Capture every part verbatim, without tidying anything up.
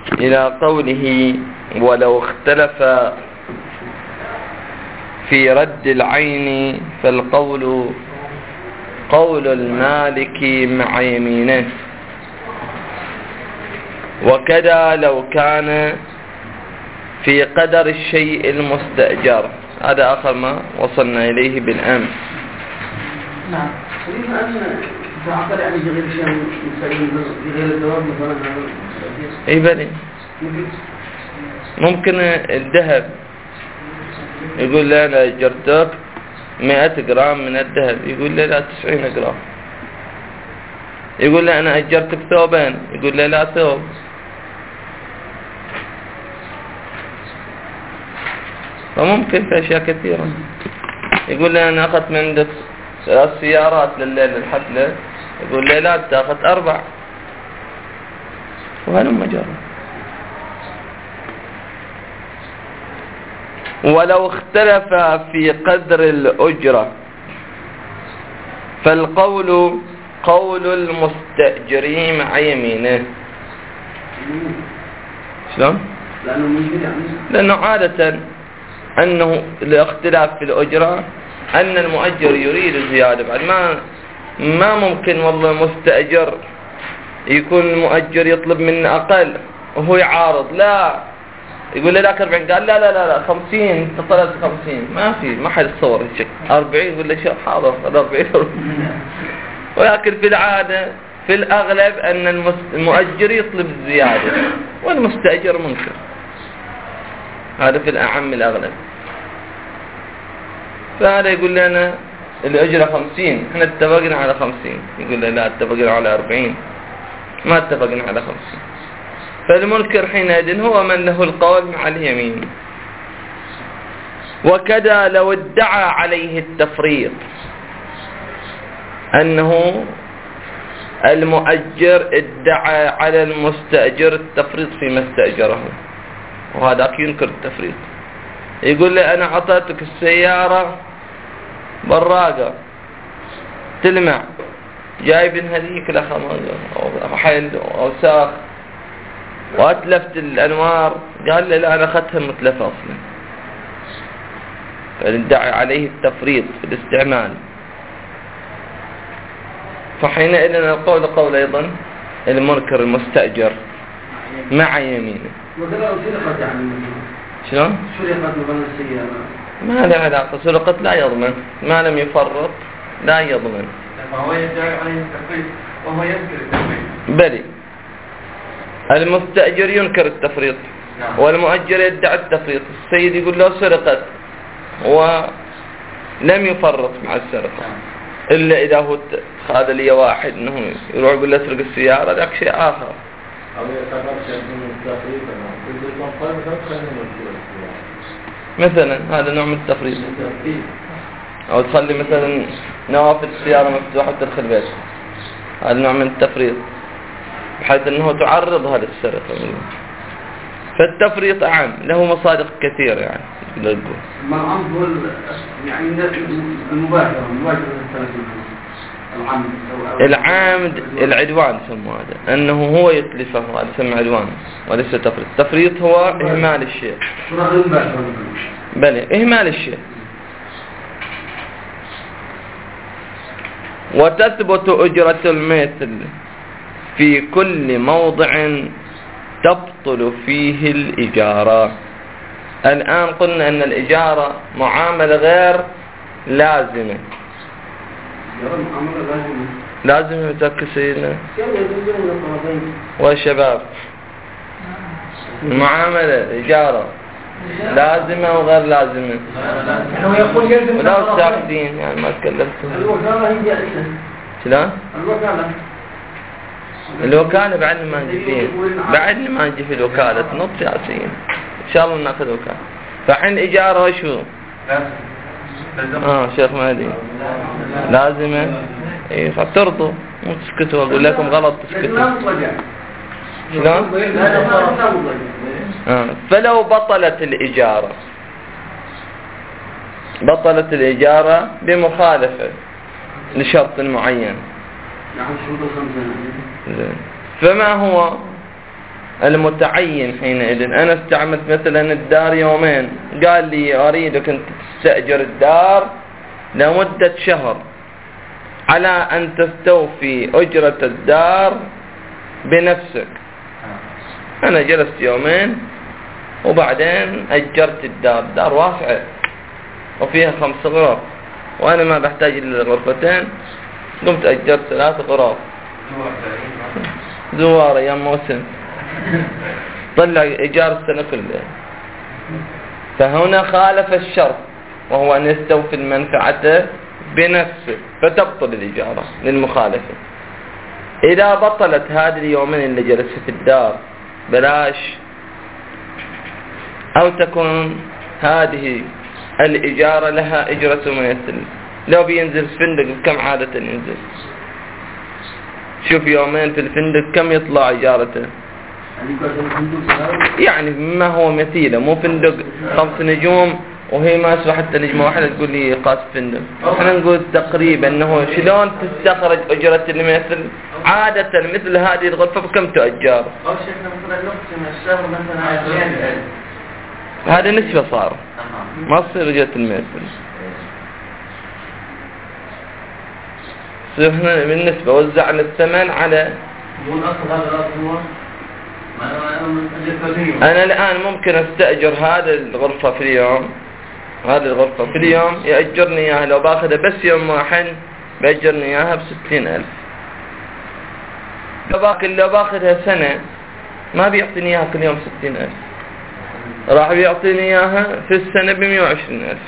إلى قوله ولو اختلف في رد العين فالقول قول المالك مع يمينه، وكذا لو كان في قدر الشيء المستأجر. هذا آخر ما وصلنا إليه بالأمس. نعم. تعقل يعني غير شيء غير الدواب مثلا. اي بني ممكن الذهب يقول لي انا اجرتك مئة جرام من الذهب، يقول لي لا تسعين جرام. يقول لي انا اجرتك ثوبين، يقول لي لا ثوب. فممكن في اشياء كثيرة. يقول لي انا اخذت من عندك ثلاث سيارات لليل الحفلة، يقول لي لا تاخذ اربع، وهلم مجرى. ولو اختلف في قدر الأجرة فالقول قول المستأجر مع يمينه. شلون؟ لأنه عادة أنه الاختلاف في الأجرة أن المؤجر يريد الزيادة. بعد ما ما ممكن والله مستأجر يكون المؤجر يطلب منه أقل وهو يعارض، لا يقول له ذاك أربعين، قال لا لا لا لا خمسين، أنت طلبت خمسين، ما في ما حد يتصور هيك. أربعين يقول له شو حاضر هذا أربعين. ولكن في العادة في الأغلب أن المؤجر يطلب زيادة والمستأجر منكر. هذا في الأعم الأغلب. فهذا يقول لنا الأجرة خمسين، احنا اتفقنا على خمسين، يقول له لا اتفقنا على أربعين، ما اتفقنا على خمسين. فالمنكر حينئذ هو من له القول مع اليمين. وكذا لو ادعى عليه التفريط، أنه المؤجر ادعى على المستأجر التفريط فيما استأجره، وهذاك ينكر التفريط. يقول لي أنا أعطيتك السيارة براقة تلمع، جايب هذيك لخمر أو حيل أو ساخ وأتلفت الأنوار، قال لي لا أنا أخذتها متلفة أصلا. فادعى عليه التفريط في الاستعمال. فحينئذ القول قول أيضا المنكر المستأجر مع يمينه. شلون؟ سرقت مثلا السيارة ما له علاقة، سرقت لا يضمن، ما لم يفرط لا يضمن. فهو يدعي عليه التفريط وهو ينكر التفريط. بلي المستأجر ينكر التفريط والمؤجر يدعي التفريط. السيد يقول له سرقت ولم يفرط مع السرقة، إلا إذا هو هذا لي واحد أنه يروح يقول له اسرق السيارة، ذاك شيء آخر. مثلا هذا نوع من التفريط. أو تخلي مثلا نوافذ السيارة مفتوحة تدخل بيتك، هذا نوع من التفريط بحيث أنه تعرضها للسرقة. فالتفريط أعم، له مصادق كثيرة يعني. ما الأمر يعني المباشرة العام العدوان يسمى هذا، أنه هو يتلفه، هذا يسمى عدوان وليس تفريط. التفريط هو إهمال الشيء. بلى إهمال الشيء. وتثبت أجرة المثل في كل موضع تبطل فيه الإجارة. الآن قلنا أن الإجارة معاملة غير لازمة. لازم يتذكر سيدنا والشباب المعاملة إجارة لازمة وغير لازمة. ولا ساكتين يعني ما تكلمتوا. شلون؟ الوكالة بعدنا ما نجي فيه، بعدنا ما نجي في الوكالة نط سياسيين. إن شاء الله ناخذ وكالة. فحين إجارة وشو؟ آه شيخ مهدي لازمة. إيه فترضوا مو تسكتوا. أقول لكم غلط تسكتوا. شلون؟ آه. فلو بطلت الإجارة، بطلت الإجارة بمخالفة لشرط معين. فما هو المتعين حينئذ. أنا استعملت مثلا الدار يومين، قال لي أريدك أن تستأجر الدار لمدة شهر على أن تستوفي أجرة الدار بنفسك. أنا جلست يومين وبعدين أجرت الدار، دار واسعة وفيها خمس غرف وأنا ما بحتاج إلا غرفتين، قمت أجرت ثلاث غرف دوار أيام موسم، طلع إيجار السنة كلها. فهنا خالف الشرط وهو أن يستوفي المنفعة بنفسه، فتبطل الإجارة للمخالفة. إذا بطلت هذه اليومين اللي جلس في الدار بلاش، أو تكون هذه الإجارة لها إجرة مماثل، لو بينزل فندق كم عادة ينزل؟ شوف يومين في الفندق كم يطلع إجارته؟ يعني ما هو مثيله، مو فندق خمس نجوم وهي ما اسمه حتى نجمة واحدة تقول لي قاس فندق. احنا نقول تقريبا انه شلون تستخرج اجرة المثل. عادة مثل هذه الغرفة بكم تؤجر؟ أو شيخنا مثلا نقسم الشهر مثلا عشرين ألف. هذا نسبة صار، ما تصير اجرة المثل. احنا بالنسبة وزعنا الثمن على مو الأصل هذا الأصل هو أنا الآن ممكن أستأجر هذه الغرفة في اليوم، هذه الغرفة في اليوم يأجرني إياها لو باخذها بس يوم واحد بيأجرني إياها بستين ألف. لو باخذ لو باخذها سنة ما بيعطيني إياها كل يوم ستين ألف، راح بيعطيني إياها في السنة بمئة وعشرين ألف،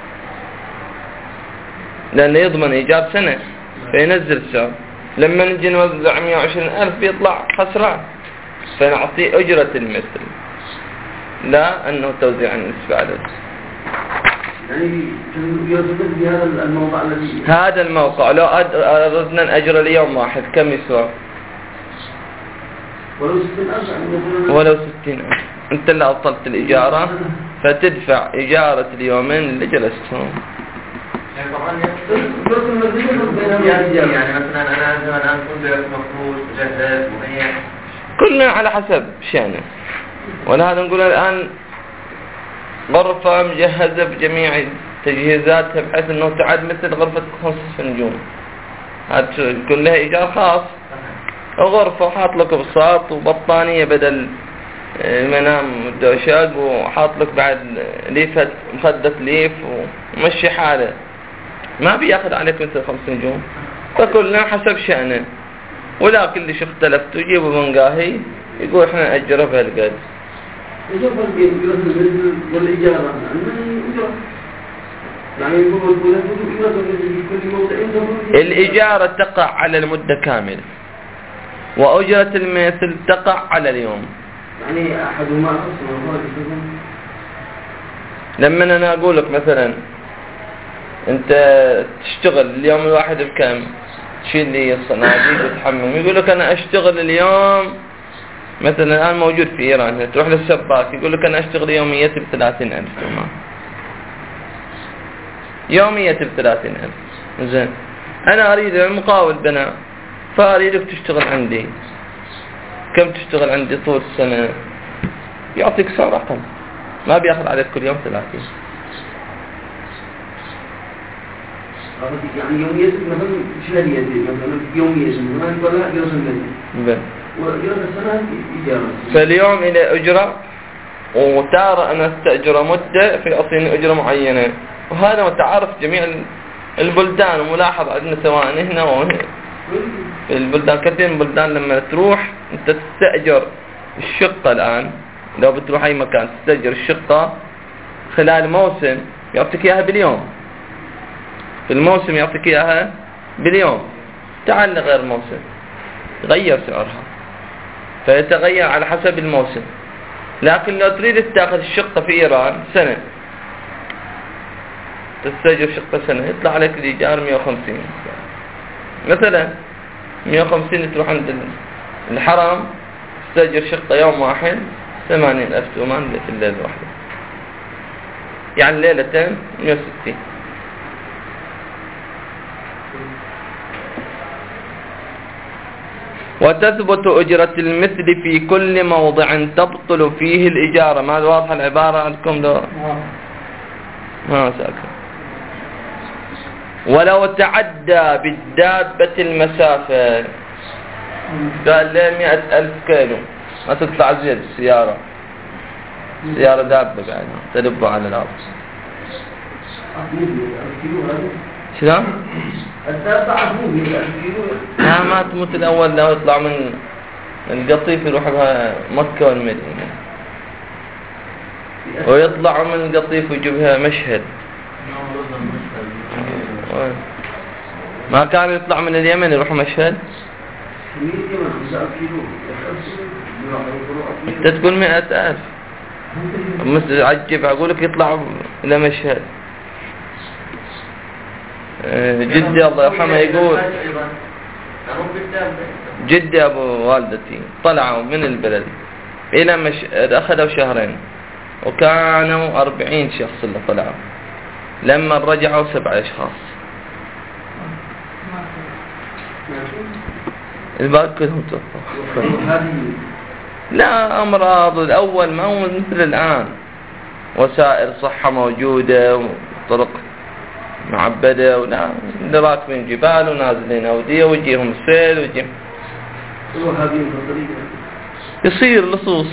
لأنه يضمن إيجار سنة فينزل سعر. لما نجي نوزع مئة وعشرين ألف بيطلع خسران، فنعطي أجرة المثل لا أنه توزيع النسبة عليه. يعني يوجد في هذا الموضع الذي هذا الموقع لو أردنا نأجر اليوم واحد كم يسوى؟ ولو ستين ألف. ولو ستين ألف. أنت اللي أبطلت الإجارة فتدفع إجارة اليومين اللي جلستهم. يعني طبعا يعني مثلا أنا عندما الآن كنت مفروض مجهز مهيئ كلنا على حسب شأنه. ولهذا نقول الآن غرفة مجهزة بجميع تجهيزاتها بحيث أنه تعد مثل غرفة خمس نجوم، هذا كلها إيجار خاص. غرفة حاط لك بساط وبطانية بدل المنام والدوشاق، وحاط لك بعد ليفة مخدة ليف ومشي حاله، ما بياخذ عليك مثل خمس نجوم. فكلنا حسب شأنه. ولكن اللي اختلفت يجيبوا من قاهي يقول احنا نأجره بهالقد. الإجارة تقع على المدة كاملة وأجرة المثل تقع على اليوم. يعني أحدهما لما أنا أقول لك مثلا أنت تشتغل اليوم الواحد بكم؟ تشيل لي الصناديق وتحمم، يقول لك أنا أشتغل اليوم مثلا الآن موجود في إيران، تروح للسباك يقول لك أنا أشتغل يومية بثلاثين ألف تومان، يومية بثلاثين ألف. زين أنا أريد مقاول بناء فأريدك تشتغل عندي، كم تشتغل عندي طول السنة؟ يعطيك سعر أقل، ما بيأخذ عليك كل يوم ثلاثين. يعني يومية مثلا شهرية مثلا يومية مثلا ولا إجارة سنوية؟ وإجارة السنة إجارة. فاليوم إلى أجرة، وتارة أنا استأجر مدة فيعطيني أجرة معينة، وهذا متعارف جميع البلدان. وملاحظ عندنا سواء هنا وهنا في البلدان، كثير من البلدان لما تروح أنت تستأجر الشقة الآن، لو بتروح أي مكان تستأجر الشقة خلال موسم يعطيك إياها باليوم، في الموسم يعطيك إياها باليوم. تعال غير موسم غير سعرها، فيتغير على حسب الموسم. لكن لو تريد تأخذ الشقة في إيران سنة، تستأجر شقة سنة يطلع عليك الإيجار مئة وخمسين مثلا. مئة وخمسين تروح عند الحرم تستأجر شقة يوم واحد ثمانين ألف تومان في الليلة واحدة، يعني ليلتين مئة وستين. وتثبت أجرة المثل في كل موضع تبطل فيه الإجارة. ما واضحة العبارة عندكم ده؟ ما ساكن. ولو تعدى بالدابة المسافة، قال لي مئة ألف كيلو، ما تطلع زيد السيارة، سيارة دابة بعد تدب على الأرض. شلون؟ الدابة عفوية لا ما تموت الأول، لو يطلع من القطيف يروح بها مكة والمدينة، ويطلع من القطيف ويجيبها مشهد. ما كان يطلع من اليمن يروح مشهد. انت تقول مئة ألف مثل عجب، أقول لك يطلع إلى مشهد. جدي الله يرحمه يقول، جدي أبو والدتي طلعوا من البلد إلى مشهد، أخذوا شهرين وكانوا أربعين شخص اللي طلعوا، لما رجعوا سبع أشخاص، الباقي كلهم توفوا. لا أمراض الأول ما هو مثل الآن، وسائل صحة موجودة وطرق معبدة، ولا اللي راكبين جبال ونازلين أودية ويجيهم السيل ويجيهم يصير لصوص.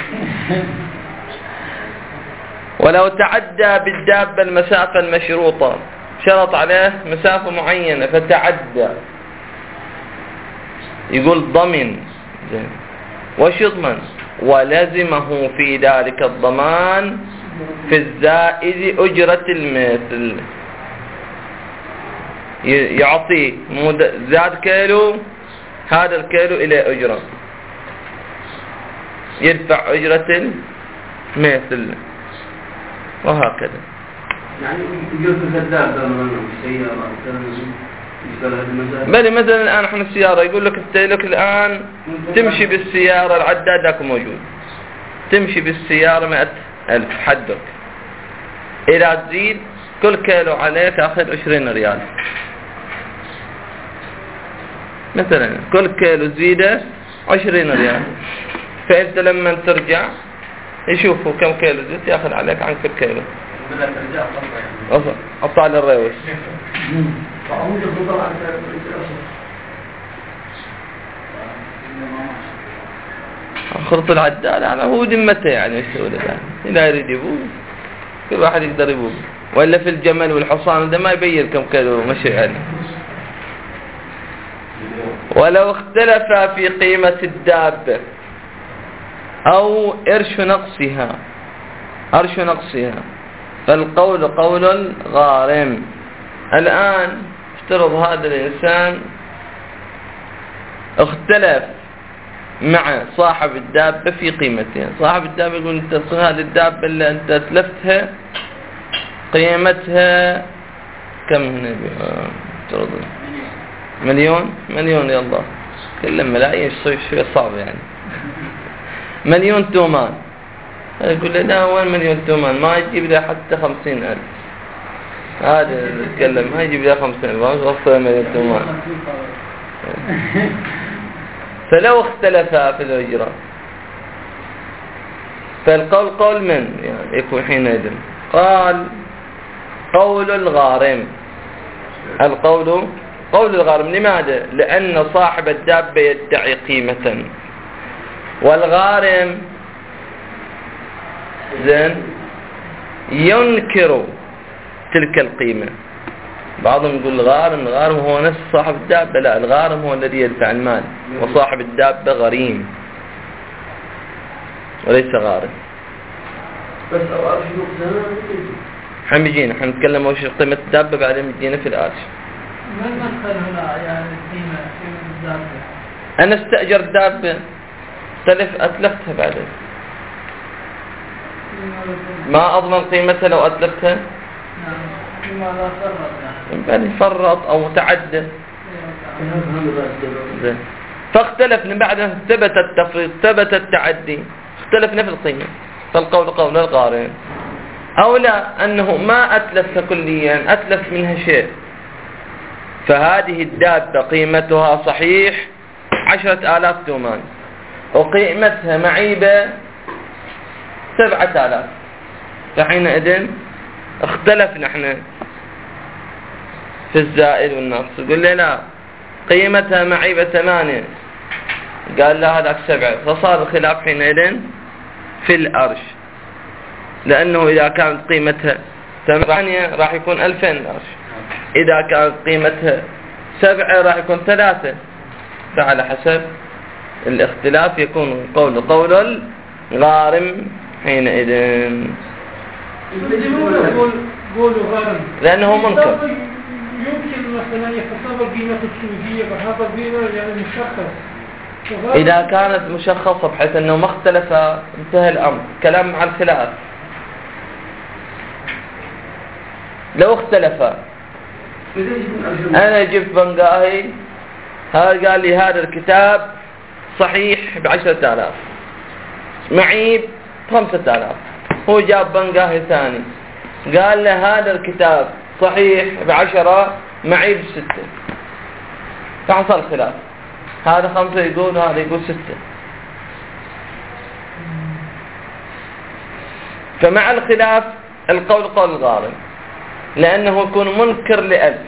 ولو تعدى بالدابة المسافة المشروطة، شرط عليه مسافة معينة فتعدى، يقول ضمن وش يضمن؟ ولزمه في ذلك الضمان في الزائد أجرة المثل. يعطي زاد كيلو، هذا الكيلو إلى أجرة، يدفع أجرة المثل، وهكذا. يعني يجوز الدابة من السيارة بل مثلا الآن احنا السيارة يقول لك انت لك الآن تمشي بالسيارة، العدادك موجود، تمشي بالسيارة مئة ألف حدك، إذا تزيد كل كيلو عليك أخذ عشرين ريال مثلا، كل كيلو زيادة عشرين ريال. فأنت لما ترجع يشوفوا كم كيلو زيت يأخذ عليك عن كل كيلو. أطلع للريوس خرط العدال على هو دمته، يعني يسوي له إذا يريد يبوه كل واحد يقدر يبوه، وإلا في الجمل والحصان ده ما يبين كم كيلو مشي يعني. ولو اختلف في قيمة الدابة أو إرش نقصها أرش نقصها فالقول قول الغارم. الآن افترض هذا الإنسان اختلف مع صاحب الدابة في قيمتها، صاحب الدابة يقول انت هذه الدابة اللي انت تلفتها قيمتها كم هنا افترض مليون مليون يلا كل ملايين شيء صعب يعني مليون تومان. يقول له لا وين مليون تومان، ما يجيب له حتى خمسين ألف، هذا يتكلم ما يجيب له خمسين ألف، غصة مليون تومان. فلو اختلفا في الأجرة فالقول قول من يعني يكون حينئذ؟ قال قول الغارم. القول قول الغارم. لماذا؟ لأن صاحب الدابة يدعي قيمة، والغارم زين ينكر تلك القيمة. بعضهم يقول الغارم الغارم هو نفس صاحب الدابة، لا، الغارم هو الذي يدفع المال، وصاحب الدابة غريم وليس غارم. بس أو أرش نقصها حن بيجينا حن نتكلم وش قيمة الدابة بعدين بيجينا في الآرش. ما المدخل هنا يعني قيمة قيمة الدابة؟ أنا استأجر دابة تلف أتلفتها بعدين ما أضمن قيمتها لو أتلفتها. نعم لماذا فرط يعني فرط أو تعدى. فاختلفنا بعدها ثبت التفريط ثبت التعدي، اختلفنا في القيمة، فالقول قول الغارم. أو لا أنه ما أتلف كليا، أتلف منها شيء، فهذه الدابة قيمتها صحيح عشرة آلاف تومان وقيمتها معيبة سبعة آلاف، فحينئذ اختلف نحن في الزائد والنقص. يقول لي لا قيمتها معيبة ثمانية، قال لا هذاك سبعة، فصار الخلاف حينئذ في الأرش، لأنه إذا كانت قيمتها ثمانية راح يكون ألفين أرش، إذا كانت قيمتها سبعة راح يكون ثلاثة، فعلى حسب الاختلاف يكون قول قول الغارم حينئذ، لأنه منكر. يمكن مثلا يتصور قيمة السوزية بهذا القيمة يعني مشخص، إذا كانت مشخصة بحيث أنه ما اختلف انتهى الأمر، كلام مع الخلاف. لو اختلف أنا جبت بنقاهي هذا قال لي هذا الكتاب صحيح بعشرة آلاف، معيب خمسة آلاف، هو جاب بنقاهي ثاني قال له هذا الكتاب صحيح بعشرة معيب ستة، فحصل خلاف، هذا خمسة يقول هذا يقول ستة. فمع الخلاف القول قول الغارم، لأنه يكون منكر لألف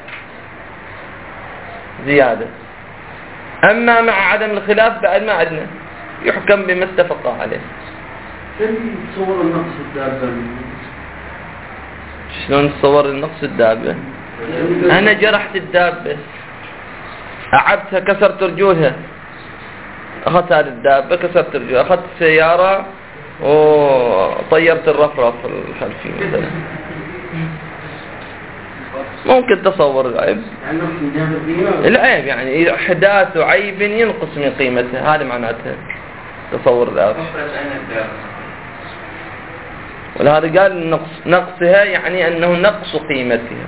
زيادة. أما مع عدم الخلاف بعد ما عدنا يحكم بما اتفق عليه. تصور النقص الدابة، شلون تصور النقص الدابة؟ أنا جرحت الدابة، أعبتها، كسرت رجولها، أخذت هذه الدابة كسرت رجولها، أخذت السيارة وطيرت الرفرف الخلفي مثلا، ممكن تصور العيب. العيب يعني إحداث عيب ينقص من قيمته، هذا معناته تصور الأرش. ولهذا قال نقص نقصها يعني أنه نقص قيمتها.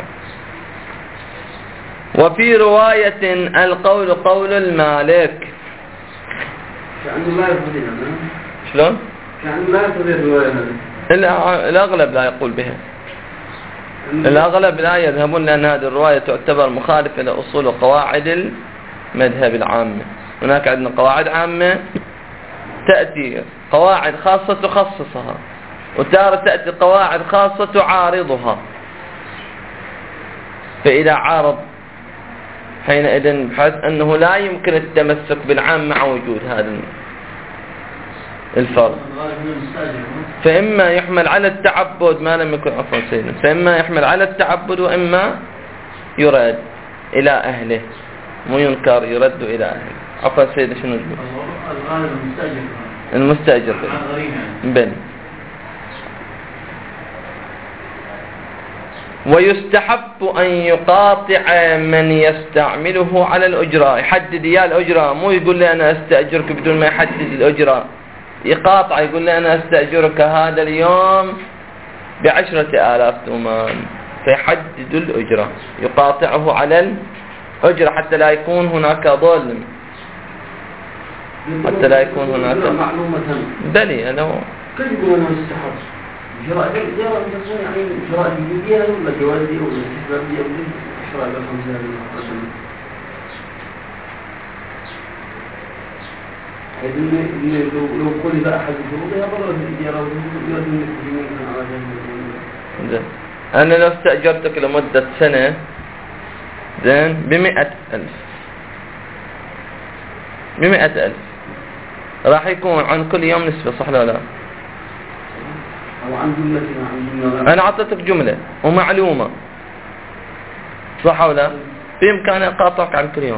وفي رواية القول قول المالك. كأنه لا يفضل. شلون؟ كأنه لا يفضل الرواية هذه. الأغلب لا يقول بها. الأغلب لا يذهبون لأن هذه الرواية تعتبر مخالفة لأصول وقواعد المذهب العامة. هناك عندنا قواعد عامة تأتي قواعد خاصة تخصصها، وتارة تأتي قواعد خاصة تعارضها، فإذا عارض حينئذ بحيث أنه لا يمكن التمسك بالعام مع وجود هذا الفرق، فإما يحمل على التعبد ما لم يكن عفوا سيدنا، فإما يحمل على التعبد وإما يراد إلى أهله، مو ينكر يرد إلى أهله. عفوا سيدنا شنو نقول؟ الغالب المستأجر المستأجر بني. ويستحب أن يقاطع من يستعمله على الأجرة، يحدد يا الأجرة، مو يقول لي أنا أستأجرك بدون ما يحدد الأجرة، يقاطع يقول لي أنا أستأجرك هذا اليوم بعشرة آلاف تومان، فيحدد الأجرة، يقاطعه على الأجرة حتى لا يكون هناك ظلم، حتى لا يكون هناك معلومة بلي أنا هو كيف يقول أنا مستحب جراء جراء يعني جراء جديدية ولا جوازية ولا استحبابية ولا إشراء بالخمسة رسم يعني لو لو قلب أحد شروطها ضرر في الإجارة ويرد من المسلمين على ذلك. أنا لو استأجرتك لمدة سنة زين بمئة ألف بمئة ألف راح يكون عن كل يوم نسبة، صح لا لا؟ أو عن جملة عن جملة. أنا أعطيتك جملة ومعلومة، صح ولا؟ في إمكاني أقاطعك عن كل يوم.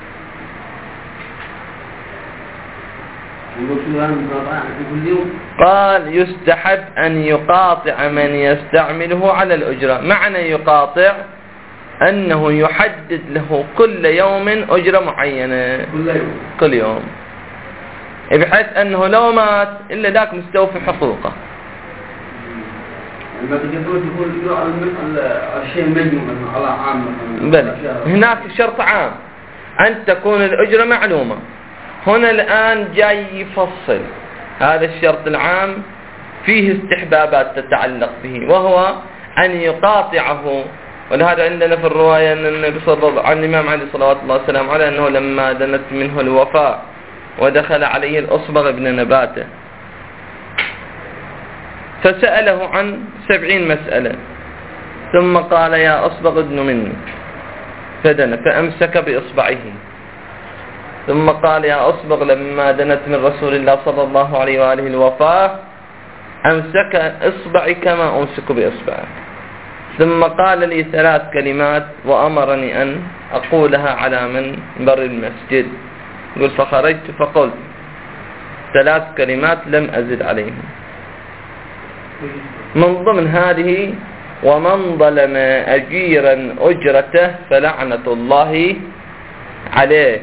قال يستحب أن يقاطع من يستعمله على الأجرة. معنى يقاطع أنه يحدد له كل يوم أجرة معينة كل يوم كل يوم بحيث أنه لو مات إلا ذاك مستوفي حقوقه. ما تقدروا تقول على الشيء مجموع على عام بل هناك شرط عام أن تكون الأجرة معلومة. هنا الآن جاي يفصل هذا الشرط العام فيه استحبابات تتعلق به، وهو أن يقاطعه ولهذا عندنا في الرواية أن النبي صلى الله عن الإمام علي صلوات الله وسلامه عليه أنه لما دنت منه الوفاة ودخل عليه الأصبغ ابن نباتة فسأله عن سبعين مسألة ثم قال يا أصبغ ادن مني فدن فأمسك بإصبعه ثم قال يا أصبغ لما دنت من رسول الله صلى الله عليه وآله الوفاة أمسك إصبعي كما أمسك بإصبعه ثم قال لي ثلاث كلمات وأمرني أن أقولها على منبر المسجد يقول فخرجت فقلت ثلاث كلمات لم أزد عليهم من ضمن هذه ومن ظلم أجيرا أجرته فلعنة الله عليه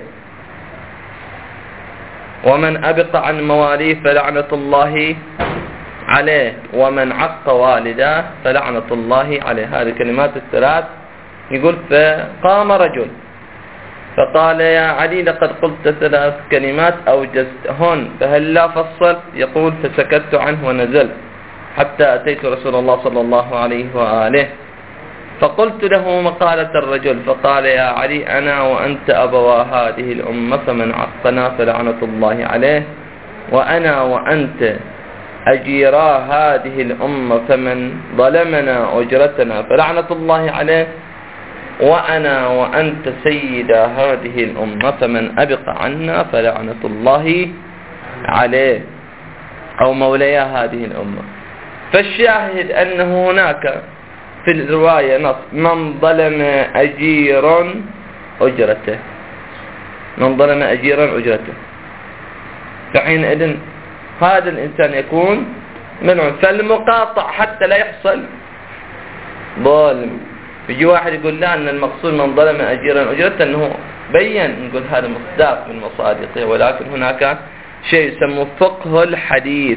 ومن أبق عن مواليه فلعنة الله عليه ومن عق والداه فلعنة الله عليه. هذه الكلمات الثلاث. يقول فقام رجل فقال يا علي لقد قلت ثلاث كلمات أوجزتهن فهل لا فصلت؟ يقول فسكت عنه ونزلت حتى أتيت رسول الله صلى الله عليه وآله فقلت له مقالة الرجل فقال يا علي أنا وأنت أبوا هذه الأمة فمن عقنا فلعنة الله عليه وأنا وأنت أجيرا هذه الأمة فمن ظلمنا أجرتنا فلعنة الله عليه وأنا وأنت سيدا هذه الأمة فمن أبق عنا فلعنة الله عليه أو موليا هذه الأمة. فالشاهد أنه هناك في الرواية نص من ظلم أجيرا أجرته من ظلم أجيرا أجرته فحينئذ هذا الإنسان يكون ملعون. فالمقاطع حتى لا يحصل ظالم يجي واحد يقول لا أن المقصود من ظلم أجيرا أجرته أنه بين نقول هذا مصداق من مصادقه ولكن هناك شيء يسمى فقه الحديث.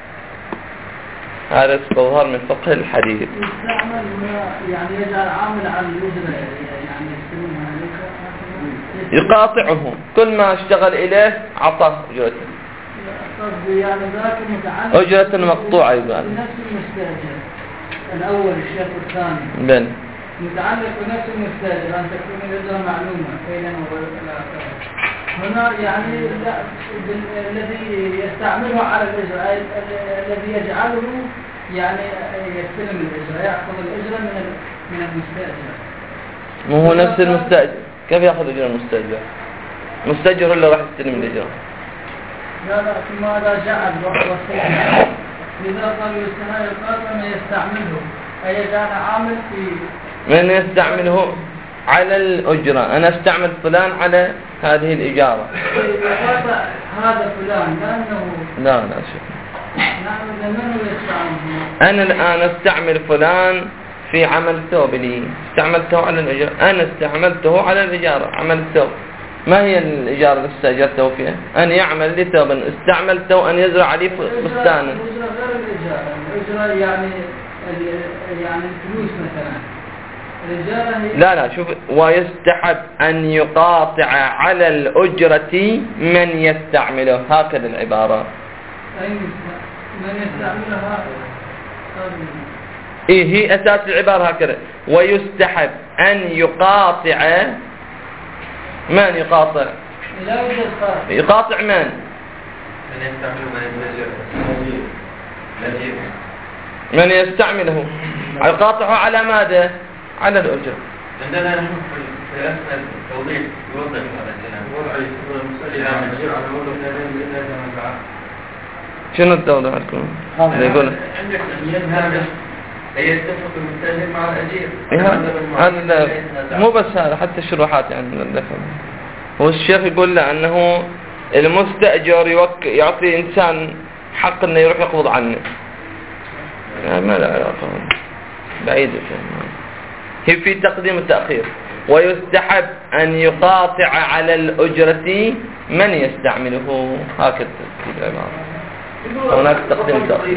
هذا استظهار من فقه الحديث. يعني يجعل عامل على الأجرة يعني يقاطعه كل ما اشتغل إليه عطاه أجرته يعني ذاك متعلق أجرة مقطوعة يبقى نفس المستأجر الأول الشيخ الثاني بل متعلق بنفس المستأجر أن تكون الأجرة معلومة فإذا هنا يعني الذي يستعمله على الإجراء الذي يجعله يعني يستلم الإجراء يأخذ الإجراء من من المستأجر. مو هو نفس المستأجر كيف يأخذ إجراء المستأجر؟ مستأجر اللي راح يستلم الإجراء. لا لا ماذا جعل وصية إذا قال يستمع القرض من يستعمله أي جعل عامل في من يستعمله على الأجرة. أنا استعمل فلان على هذه الإجارة هذا فلان لأنه لا لا شوف نعم لمنه يستعمل. أنا الآن استعمل فلان في عمل ثوب لي استعملته على الإجارة. أنا استعملته على الإجارة عمل الثوب. ما هي الإجارة اللي استأجرته فيها؟ أن يعمل لي ثوبا استعملته أن يزرع لي بستانا. الإجارة غير الإجارة. الإجارة يعني يعني الفلوس مثلا. لا لا شوف ويستحب أن يقاطع على الأجرة من يستعمله هكذا العبارة. من يستعملها إيه هي أساس العبارة هكذا. ويستحب أن يقاطع من يقاطع لا يوجد قاطع يقاطع من من يستعمله من من يستعمله يقاطعه على ماذا؟ على الأجر. عندنا نحن في أسفل توضيح يوضح هذا الكلام. شنو التوضيح لكم؟ يقول عندك هذا يتفق المستأجر مع الأجير. هذا مو بس هذا حتى الشروحات يعني هو الشيخ يقول له أنه المستأجر يوك يعطي إنسان حق إنه يروح يقبض عنه. يعني ما له علاقة بعيدة هي في تقديم التأخير. ويستحب أن يقاطع على الأجرة من يستعمله هكذا العبارة. هناك تقديم التأخير.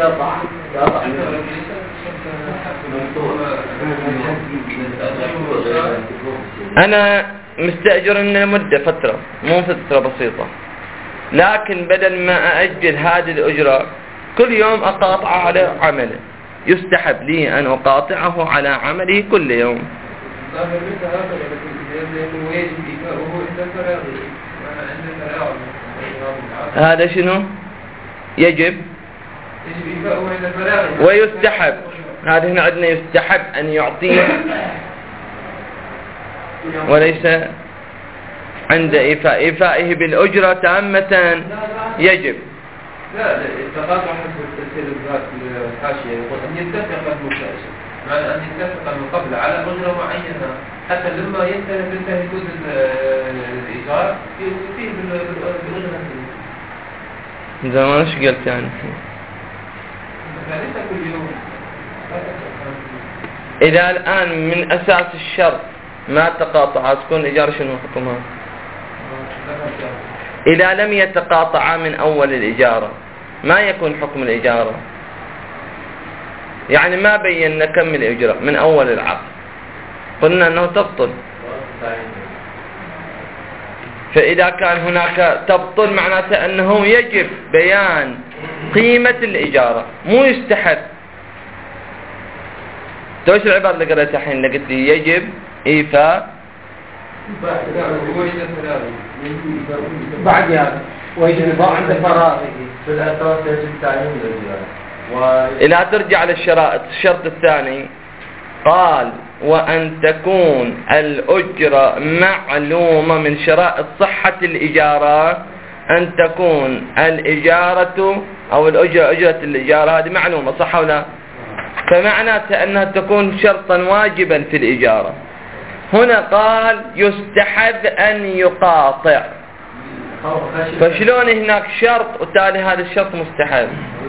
أنا مستأجر إنه مدة فترة مو فترة بسيطة لكن بدل ما أأجل هذه الأجرة كل يوم أقاطع على عمله يستحب لي أن أقاطعه على عمله كل يوم. هذا شنو؟ يجب ويستحب. هذا هنا عندنا يستحب أن يعطيه وليس عند إيفاء إيفائه بالأجرة تامة يجب. لا التقاطع حسب التفسير الذات الحاشية يقول أن يتفق المستأجر مع أن يتفق من قبل على أجرة معينة حتى لما ينتهي ينتهي جزء الإيجار فيه بالأجرة. إذا ما إيش قلت يعني؟ ليس كل يوم. إذا الآن من أساس الشرط ما تقاطع تكون الإيجار شنو حكمها؟ إذا لم يتقاطعا من أول الإجارة ما يكون حكم الإجارة. يعني ما بينا كم الإجرة من أول العقد قلنا أنه تبطل. فإذا كان هناك تبطل معناته أنه يجب بيان قيمة الإجارة مو يستحب. توش العبارة اللي قرأتها الحين اللي قلت لي يجب إيفاء بعد هذا ويجب عند فراغه في الأساس يجب تعيين الإجارة. إلى ترجع للشرائط. الشرط الثاني قال وأن تكون الأجرة معلومة. من شرائط صحة الإجارة أن تكون الإجارة أو الأجرة أجرة الإجارة هذه معلومة صح ولا؟ فمعناته أنها تكون شرطا واجبا في الإجارة. هنا قال يستحب أن يقاطع. فشلون هناك شرط وتالي هذا الشرط مستحب؟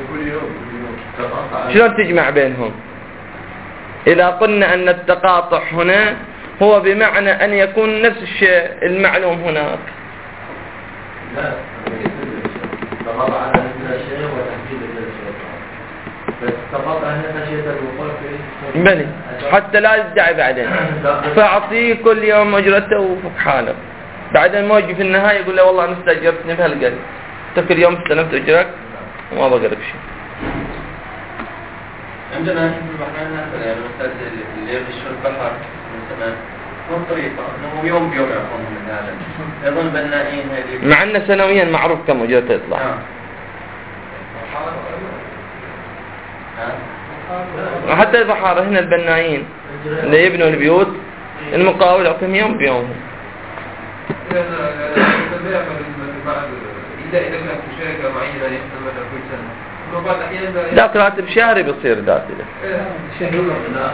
شلون تجمع بينهم؟ إذا قلنا أن التقاطع هنا هو بمعنى أن يكون نفس الشيء المعلوم هناك. لا تقاطع على نفس الشيء وتحديد الشيء. فالتقاطع هنا خشية الوقوع في بلي حتى لا يدعي بعدين فأعطيه كل يوم أجرته وفك حالك. بعدين ما يجي في النهاية يقول له والله أنا استأجرتني بهالقد أنت كل يوم استلمت أجرك وما بقرب شيء. عندنا في البحرين هذا يعني الأستاذ اللي يغش في البحر من زمان من طريقة أنه يوم بيوم يعطون من هذا يظن بنائين هذه مع أن سنويا معروف كم أجرته يطلع. حتى البحارة هنا البنائين اللي يبنوا البيوت المقاول يعطيهم يوم بيوم. إذا إذا كانت شركة معينة يحصل مثلا كل سنة ذاك راتب شهري بيصير ذاك شهري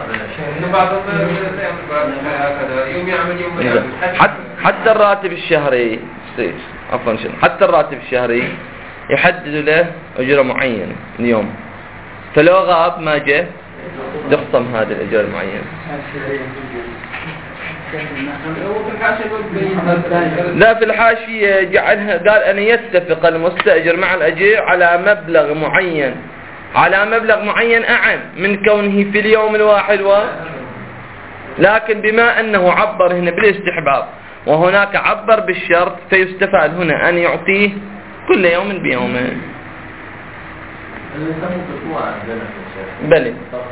يوم يعمل يوم يعمل حتى الراتب الشهري عفوا حتى الراتب الشهري يحدد له أجرة معينة اليوم. فلو غاب ما جاء يخصم هذه الأجرة المعينة. لا في الحاشية جعلها قال أن يتفق المستأجر مع الأجير على مبلغ معين على مبلغ معين أعم من كونه في اليوم الواحد و... لكن بما أنه عبر هنا بالاستحباب وهناك عبر بالشرط فيستفاد هنا أن يعطيه كل يوم بيومين. بلي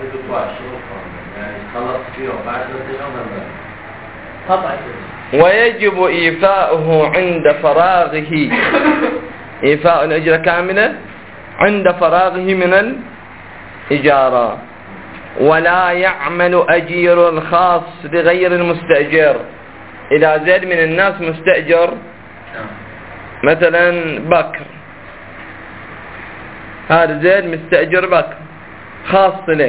ويجب إيفاؤه عند فراغه. إيفاء الأجرة كاملة عند فراغه من الإجارة. ولا يعمل أجير الخاص لغير المستأجر. إذا زاد من الناس مستأجر مثلا بكر هذا زيد مستأجر بكر خاص له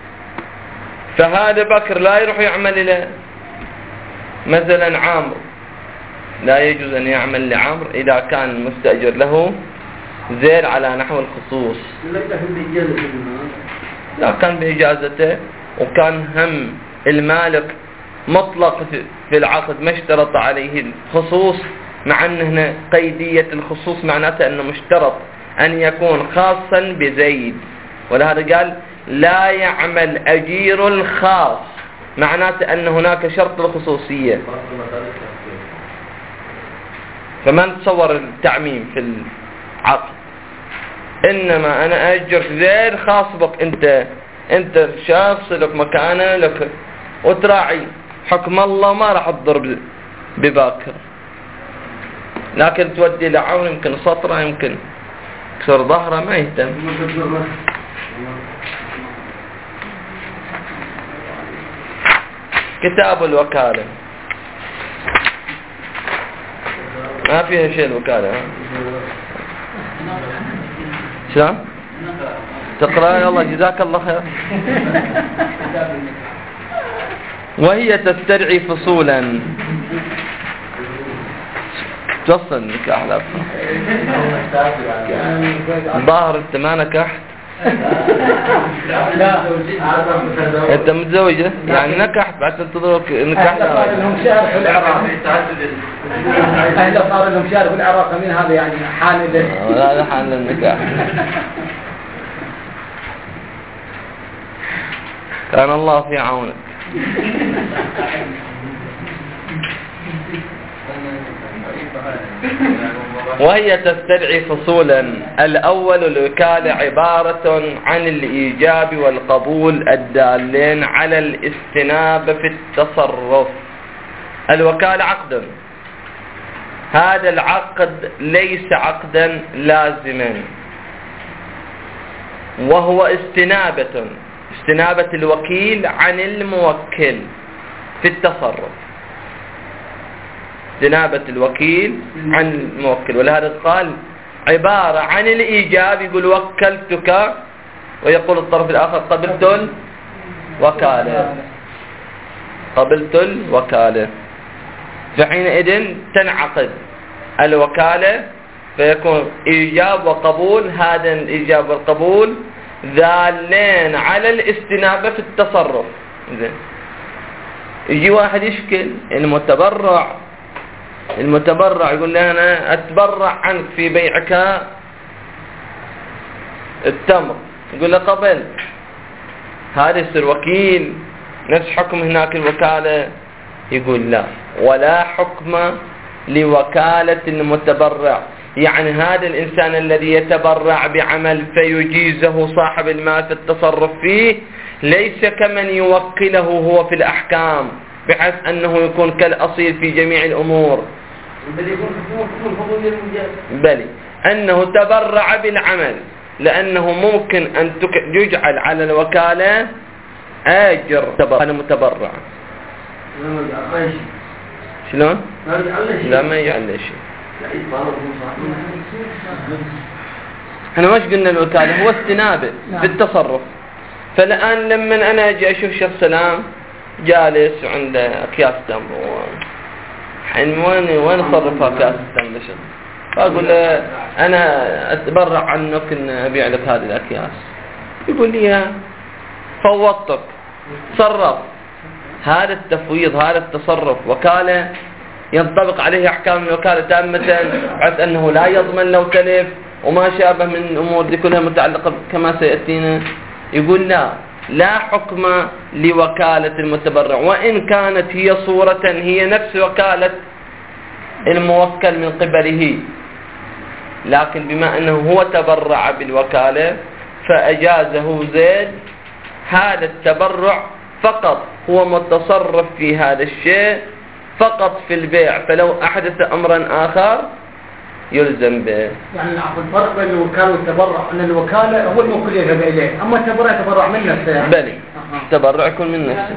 فهذا بكر لا يروح يعمل له مثلا عامر لا يجوز أن يعمل لعامر إذا كان مستأجر له زيد على نحو الخصوص. لا كان بإجازته وكان هم المالك مطلق في العقد ما اشترط عليه الخصوص مع أن هنا قيدية الخصوص معناته أنه مشترط أن يكون خاصا بزيد. ولهذا قال لا يعمل أجير الخاص معناته أن هناك شرط الخصوصية. فما نتصور التعميم في العقد إنما أنا أجر زيد خاص بك أنت انت شخص لك مكانه لك وتراعي حكم الله ما راح تضرب بباكر، لكن تودي لعون يمكن سطره يمكن كسر ظهره ما يهتم. كتاب الوكالة ما فيها شيء الوكالة ها؟ شلون؟ تقرأ يلا جزاك الله خير. وهي تستدعي فصولا توصل النكاح لا ظاهر انت ما نكحت انت متزوجة يعني نكحت بعد تنتظرك نكاح لهم شهر في العراق اهلا صار لهم شهر في العراق من هذا يعني حان لا لا حان للنكاح. كان الله في عونك. وهي تستدعي فصولا. الأول الوكالة عبارة عن الإيجاب والقبول الدالين على الاستنابة في التصرف. الوكالة عقد، هذا العقد ليس عقدا لازما، وهو استنابة استنابة الوكيل عن الموكل في التصرف، استنابة الوكيل عن الموكل. ولهذا قال عبارة عن الإيجاب، يقول وكلتك، ويقول الطرف الآخر قبلت الوكالة قبلت الوكالة فحينئذ تنعقد الوكالة فيكون إيجاب وقبول. هذا الإيجاب والقبول ذالين على الاستنابة في التصرف. زين يجي واحد يشكل المتبرع المتبرع يقول له أنا أتبرع عنك في بيعك التمر، يقول له قبل، هذا يصير وكيل نفس حكم هناك الوكالة. يقول لا، ولا حكم لوكالة المتبرع. يعني هذا الإنسان الذي يتبرع بعمل فيجيزه صاحب المال في التصرف فيه ليس كمن يوكله هو في الأحكام بحيث أنه يكون كالأصيل في جميع الأمور، بل أنه تبرع بالعمل، لأنه ممكن أن يجعل على الوكالة أجر على المتبرع. شلون؟ لا ما يجعل له شيء. احنا مش قلنا الوكالة هو استنابة في التصرف. فالآن لما أنا أجي أشوف شخص سلام جالس وعنده أكياس تمر، حين وين وين صرفها أكياس التمر لشغل، فأقول له أنا أتبرع عنك إن أبيع لك هذه الأكياس. يقول لي فوضتك، تصرف. هذا التفويض، هذا التصرف وكالة ينطبق عليه أحكام الوكالة تامة، بحيث أنه لا يضمن لو تلف وما شابه من الأمور دي كلها متعلقة كما سيأتينا. يقول لا لا حكم لوكالة المتبرع، وإن كانت هي صورة هي نفس وكالة الموكل من قبله، لكن بما أنه هو تبرع بالوكالة فأجازه زيد هذا التبرع فقط، هو متصرف في هذا الشيء فقط في البيع، فلو أحدث أمرا آخر يلزم به. يعني الفرق بين الوكالة والتبرع أن الوكالة هو الموكل يذهب إليه، أما التبرع يتبرع من نفسه. يعني بلي التبرع يكون من نفسه.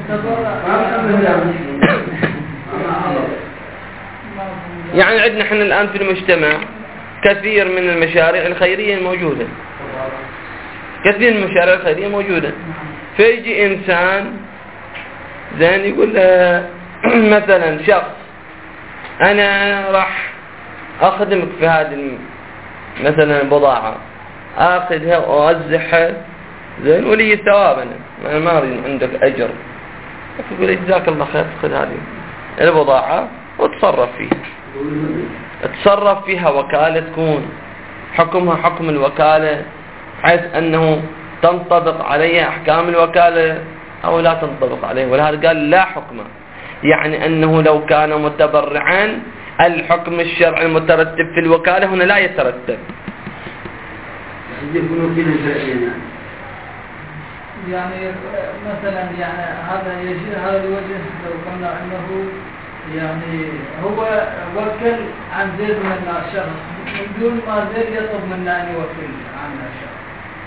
يعني عندنا احنا الآن في المجتمع كثير من المشاريع الخيرية الموجودة، كثير من المشاريع الخيرية موجودة، فيجي إنسان زين يقول مثلا شخص أنا راح أخدمك في هذه مثلا البضاعة، أخذها وأوزعها زين ولي ثواب، أنا ما أريد عندك أجر. يقول لي جزاك الله خير، خذ هذه البضاعة وتصرف فيها. تصرف فيها وكالة، تكون حكمها حكم الوكالة حيث أنه تنطبق عليها أحكام الوكالة أو لا تنطبق عليه. ولهذا قال لا حكم، يعني أنه لو كان متبرعا الحكم الشرعي المترتب في الوكالة هنا لا يترتب. يعني مثلا يعني هذا يجي هذا الوجه لو قلنا انه يعني هو وكل عن زيد من الشخص من دون ما زيد يطلب منا ان يوكل عن الشخص.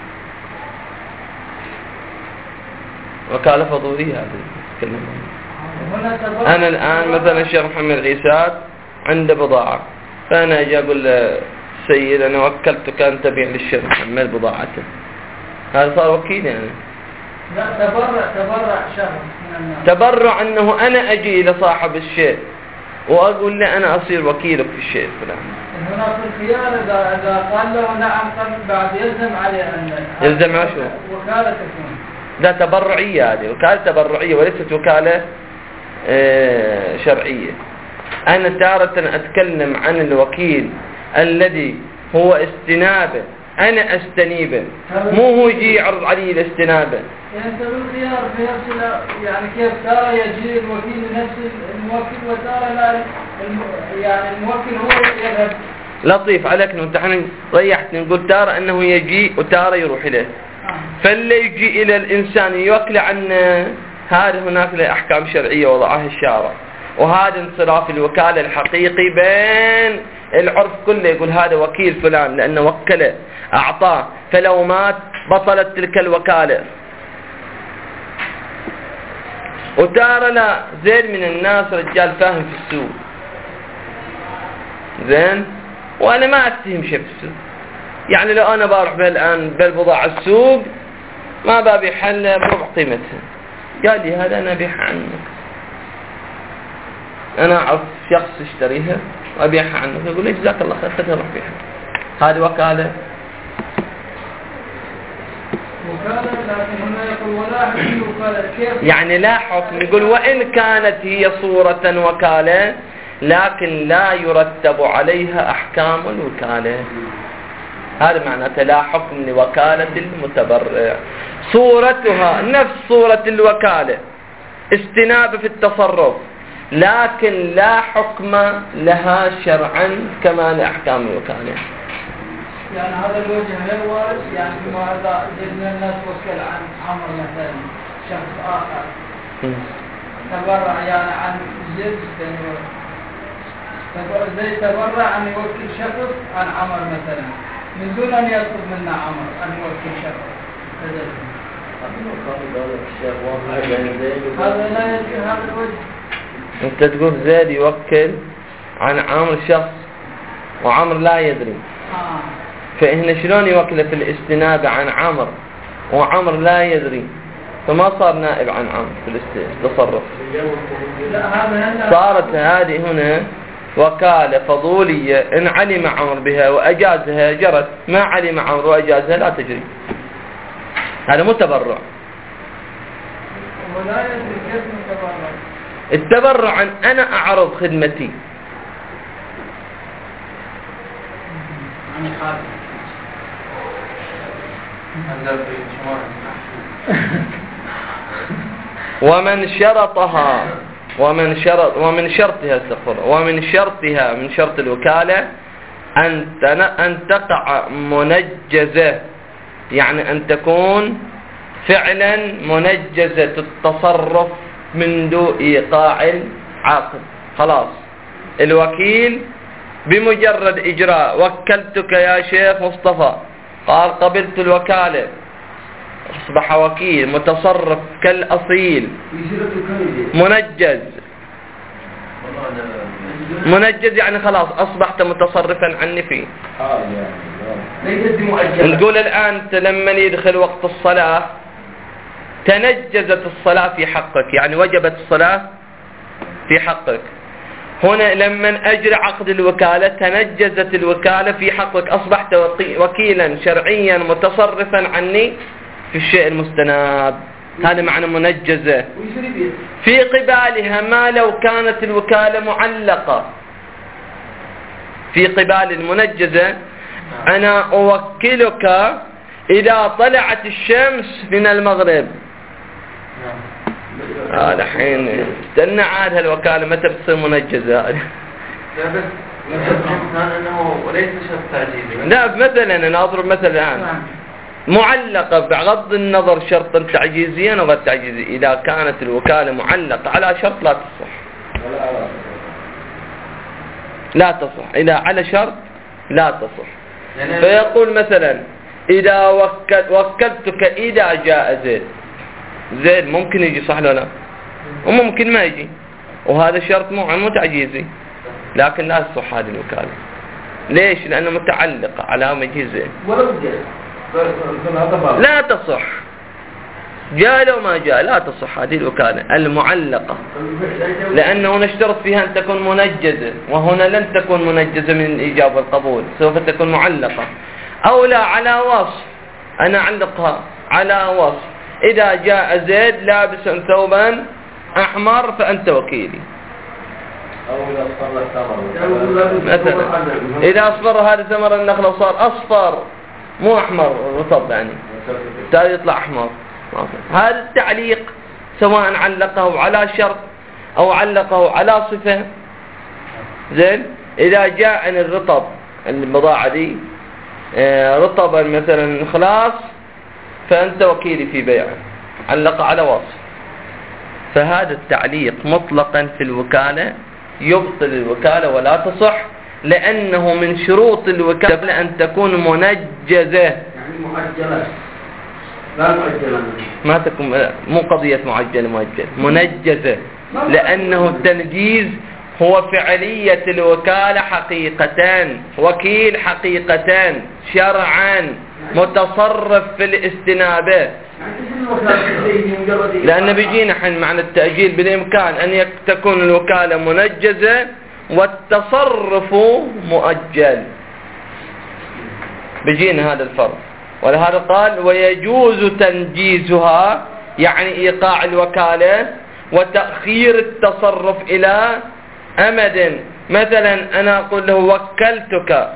وكالة فضولية هذه. أنا الآن مثلا الشيخ محمد عيسى عنده بضاعة، فأنا أجي أقول له سيد أنا وكلتك أن تبيع للشيخ محمد بضاعته، هذا صار وكيل يعني. لا تبرع تبرع شخص من الناس. تبرع أنه أنا أجي إلى صاحب الشيء وأقول له أنا أصير وكيلك في الشيء الفلاني. هنا في الخيار إذا إذا قال له نعم قبل بعد يلزم عليه أن يلزم على شو؟ وكالة تكون. ده تبرعية، هذه وكالة تبرعية وليست وكالة آه شرعية. أنا تارة أتكلم عن الوكيل الذي هو استنابه، أنا أستنيبه، مو هو يجي يعرض علي الاستنابة. يعني أنت بالخيار في نفس يعني كيف ترى يجي الوكيل نفس الموكل وترى لا الم... يعني الموكل هو يذهب. لطيف عليك انه انت ريحتني، نقول تارة انه يجي وتارة يروح اليه. آه. فاللي يجي الى الانسان يوكل عن هذا هناك له احكام شرعية وضعها الشارع، وهذا انصراف الوكالة الحقيقي بين العرف كله، يقول هذا وكيل فلان لانه وكله اعطاه، فلو مات بطلت تلك الوكالة. وتارى لا زين من الناس رجال فاهم في السوق زين، وانا ما اتهم شيء في السوق، يعني لو انا بروح به الان بالبضاعة السوق ما بابي حل بربع قيمتها، قال لي هذا انا ابيعها عنك، انا اعرف شخص اشتريها وابيعها عنك، يقول لي جزاك الله خير خذها روح بيعها. هذه وكالة وكالة، لكن هنا يقول ولا حكم وكالة كيف؟ يعني لا حكم، يقول وإن كانت هي صورة وكالة لكن لا يرتب عليها أحكام الوكالة. هذا معناته لا حكم لوكالة المتبرع، صورتها نفس صورة الوكالة، استنابة في التصرف، لكن لا حكم لها شرعا كما لأحكام الوكالة. يعني هذا الوجه غير وارد، يعني بما هذا من الناس وكل عن عمر مثلا شخص آخر تبرع يعني عن زيد زي تبرع عن يوكل شخص عن عمر مثلا من دون أن يطلب منا عمر أن يوكل شخص. هذا لا يجي هذا الوجه. أنت تقول زيد يوكل عن عمر شخص وعمر لا يدري. آه. فإحنا شلون يوكله في الاستنابة عن عمر وعمر لا يدري، فما صار نائب عن عمر في التصرف. صارت هذه هنا وكالة فضولية، إن علم عمر بها وأجازها جرت، ما علم عمر وأجازها لا تجري. هذا متبرع. ولا يدري كيف متبرع. التبرع عن أنا أعرض خدمتي ومن شرطها ومن شرط ومن شرطها استغفر ومن شرطها من شرط الوكالة أن أن تقع منجزة، يعني أن تكون فعلا منجزة التصرف منذ إيقاع العقد. خلاص الوكيل بمجرد إجراء وكلتك يا شيخ مصطفى، قال قبلت الوكالة، أصبح وكيل متصرف كالأصيل، منجز. منجز يعني خلاص أصبحت متصرفا عني فيه. نقول الآن لما يدخل وقت الصلاة تنجزت الصلاة في حقك، يعني وجبت الصلاة في حقك. هنا لما أجري عقد الوكالة تنجزت الوكالة في حقك، أصبحت وكيلا شرعيا متصرفا عني في الشيء المستناب. هذا معنى منجزة. في قبالها ما لو كانت الوكالة معلقة، في قبال المنجزة أنا أوكلك إذا طلعت الشمس من المغرب. هذا حين استنى عاد هالوكالة متى بتصير منجزة هذه؟ لا بس كان أنه وليس شرط تعجيزي. لا مثلا أنا أضرب مثل الآن، معلقة بغض النظر شرطا تعجيزيا وغير تعجيزي. إذا كانت الوكالة معلقة على شرط لا تصح، لا تصح. إذا على شرط لا تصح. فيقول مثلا إذا وكل وكلتك إذا جاء زيد، زيد ممكن يجي صح ولا لا؟ وممكن ما يجي، وهذا شرط مو تعجيزي، لكن لا تصح هذه الوكالة. ليش؟ لأنه متعلقة على مجيء زيد. لا تصح، جاء لو ما جاء لا تصح هذه الوكالة المعلقة، لأنه نشترط فيها أن تكون منجزة، وهنا لن تكون منجزة من الإيجاب والقبول، سوف تكون معلقة. أو لا على وصف، أنا أعلقها على وصف. إذا جاء زيد لابسا ثوبا أحمر فأنت وكيلي. مثلا إذا أصفر هذا ثمر النخل وصار أصفر مو أحمر رطب، يعني تالي يطلع أحمر. هذا التعليق سواء علقه على شرط أو علقه على صفة. زين، إذا جاء الرطب البضاعة دي رطبا مثلا خلاص فأنت وكيلي في بيعه، علق على وصف. فهذا التعليق مطلقا في الوكالة يبطل الوكالة ولا تصح، لأنه من شروط الوكالة أن تكون منجزة، يعني مؤجلة لا مؤجلة، ما تكون مو قضية معجلة مؤجل، منجزة، لأنه التنجيز هو فعلية الوكالة حقيقتان، وكيل حقيقتان شرعا متصرف في الاستنابة. لأن بيجينا حين معنى التأجيل بالإمكان أن تكون الوكالة منجزة والتصرف مؤجل، بيجينا هذا الفرق. ولهذا قال ويجوز تنجيزها، يعني إيقاع الوكالة وتأخير التصرف إلى أمد. مثلا أنا أقول له وكلتك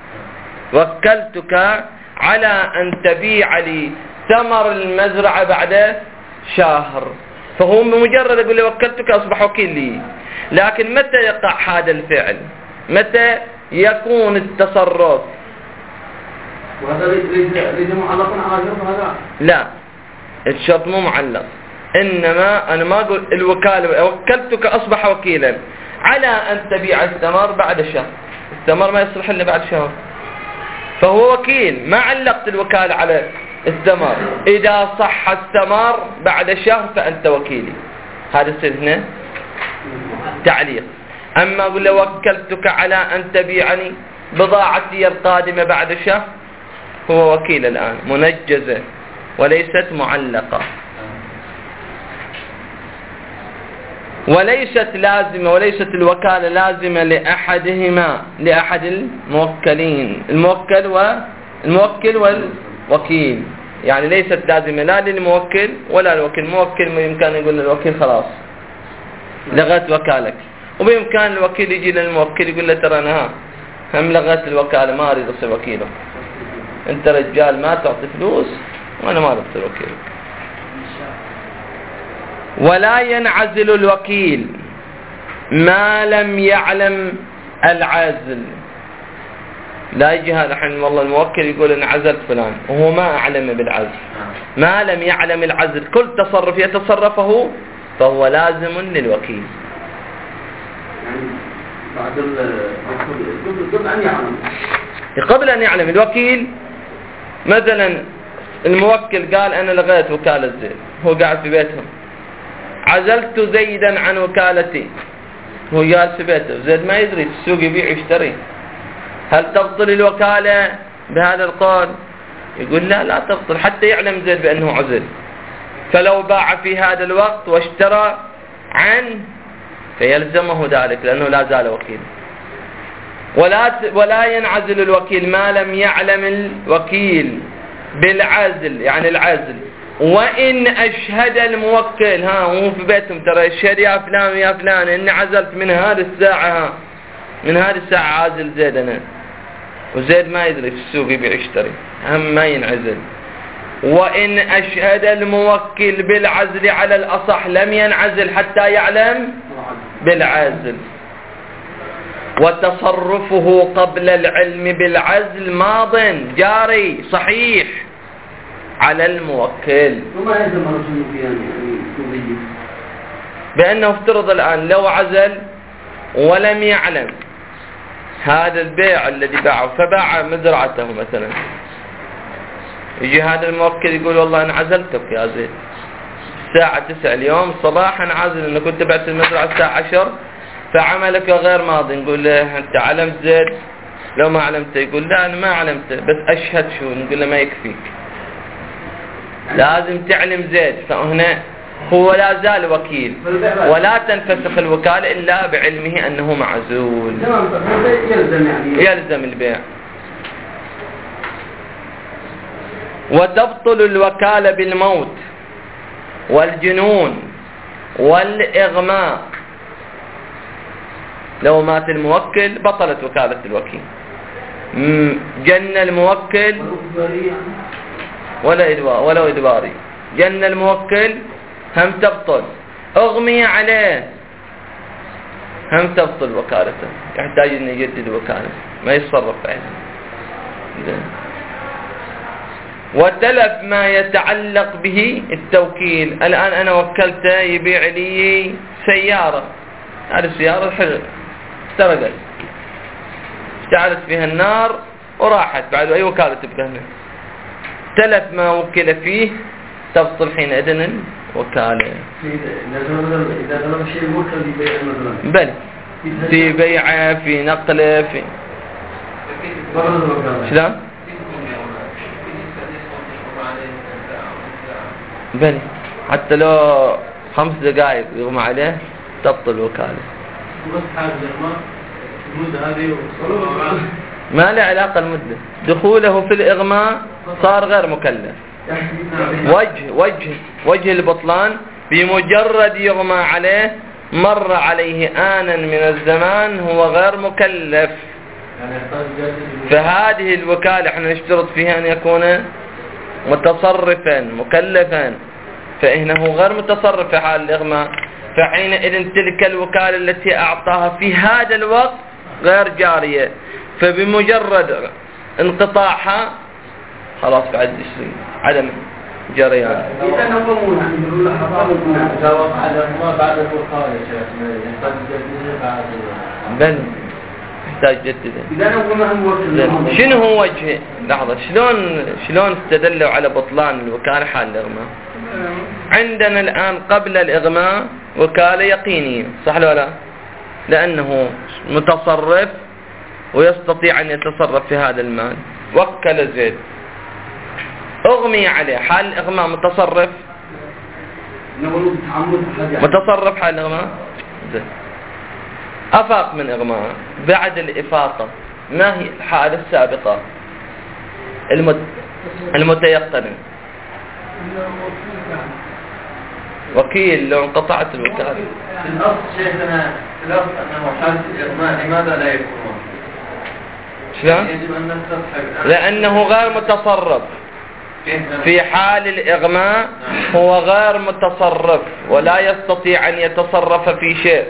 وكلتك على أن تبيع لي ثمر المزرعة بعد شهر، فهو بمجرد يقول لي وكلتك أصبح وكيل لي. لكن متى يقع هذا الفعل؟ متى يكون التصرف؟ وهذا ليس معلقا على شرط هذا؟ لا، الشرط مو معلق، إنما أنا ما أقول الوكالة وكلتك أصبح وكيلا على أن تبيع الثمر بعد شهر، الثمر ما يصلح إلا بعد شهر، فهو وكيل، ما علقت الوكالة على الثمر. إذا صح الثمر بعد شهر فأنت وكيلي، هذا سنة تعليق. أما أقول له وكلتك على أن تبيعني بضاعتي القادمة بعد شهر، هو وكيل الآن، منجزة وليست معلقة. وليست لازمة، وليست الوكالة لازمة لأحدهما، لأحد الموكلين، الموكل والموكل والوكيل، يعني ليست لازمة لا للموكل ولا الوكيل. موكل بإمكان يقول للوكيل خلاص لغت وكالك، وبإمكان الوكيل يجي للموكل يقول له ترى أنا هم لغت الوكالة ما أريد أصير وكيلك، أنت رجال ما تعطي فلوس وأنا ما أريد أصير وكيلك. ولا ينعزل الوكيل ما لم يعلم العزل. لا يجي هذا الحين والله الموكل يقول أنا عزلت فلان وهو ما أعلم بالعزل، ما لم يعلم العزل، كل تصرف يتصرفه فهو لازم للوكيل. يعني بعد قبل أن يعلم قبل أن يعلم الوكيل. مثلا الموكل قال أنا لغيت وكالة زيد، هو قاعد في بيتهم، عزلت زيدا عن وكالتي، هو قال في بيته، زيد ما يدري، في السوق يبيع يشتري، هل تبطل الوكالة بهذا القول؟ يقول لا لا تبطل حتى يعلم زيد بأنه عزل. فلو باع في هذا الوقت واشترى عنه فيلزمه ذلك لأنه لا زال وكيل. ولا ولا ينعزل الوكيل ما لم يعلم الوكيل بالعزل، يعني العزل. وإن أشهد الموكل، ها هو في بيتهم ترى اشهد يا فلان يا فلان إني عزلت من هذه الساعة، ها من هذه الساعة عازل زيد أنا، وزيد ما يدري في السوق يبيع يشتري، هم ما ينعزل. وإن أشهد الموكل بالعزل على الأصح لم ينعزل حتى يعلم بالعزل. وتصرفه قبل العلم بالعزل ماض جاري صحيح، على الموكل. وما يلزم الرسول يعني يضيف بأنه افترض الآن لو عزل ولم يعلم هذا البيع الذي باعه فباع مزرعته مثلا، يجي هذا الموكل يقول والله أنا عزلتك يا زيد الساعة تسعة اليوم صباحا عازل أنك كنت بعت المزرعة الساعة عشر فعملك غير ماضي. نقول له أنت علمت زيد؟ لو ما علمته يقول لا أنا ما علمته بس أشهد شو. نقول له ما يكفيك لازم تعلم زيد. فهنا هو لا زال وكيل ولا تنفسخ الوكالة إلا بعلمه أنه معزول يلزم البيع. وتبطل الوكالة بالموت والجنون والإغماء. لو مات الموكل بطلت وكالة الوكيل. جن الموكل ولا إدوار ولا إدواري جن الموكل هم تبطل. أغمي عليه هم تبطل وكالته، يحتاج أن يجدد وكالته ما يتصرف عليه. وتلف ما يتعلق به التوكيل. الآن أنا وكلته يبيع لي سيارة، هذه السيارة حلوة استرقت اشتعلت فيها النار وراحت بعد أي وكالة تبقى هنا. تلف ما وكل فيه تبطل حينئذ الوكالة. إذا طلب شيء موكل يبيع مثلا بل في بيعه في نقله في شلون بل حتى لو خمس دقائق يغمى عليه تبطل الوكالة. ما له علاقة المدة. دخوله في الإغماء صار غير مكلف. وجه وجه وجه البطلان بمجرد يغمى عليه مر عليه آنا من الزمان هو غير مكلف. فهذه الوكالة احنا نشترط فيها أن يكون متصرفا مكلفا، فإنه غير متصرف في حال الإغماء. فحينئذ تلك الوكالة التي أعطاها في هذا الوقت غير جارية، فبمجرد انقطاعها خلاص بعد يصير عدم جريان. إذا نظموا يعني يقول له حفظوا إذا وقع الإغماء بعد الوكالة يحتاج تجديده بعد بل يحتاج جدده. إذا نظموا الوكالة شنو هو وجه لحظة شلون شلون استدلوا على بطلان الوكالة حال الإغماء؟ عندنا الآن قبل الإغماء وكالة يقينية صح ولا لا؟ لأنه متصرف ويستطيع أن يتصرف في هذا المال. وكل زيد أغمي عليه حال الإغماء متصرف متصرف حال الإغماء زيد. أفاق من إغماء بعد الإفاقة ما هي الحالة السابقة المت... المتيقنة؟ وكيل لو انقطعت الوكالة. الأصل شيخنا الأصل أنه حالة الإغماء لماذا لا يكون؟ شلون؟ يجب أن نستصحب لأنه غير متصرف في حال الإغماء. هو غير متصرف ولا يستطيع أن يتصرف في شيء.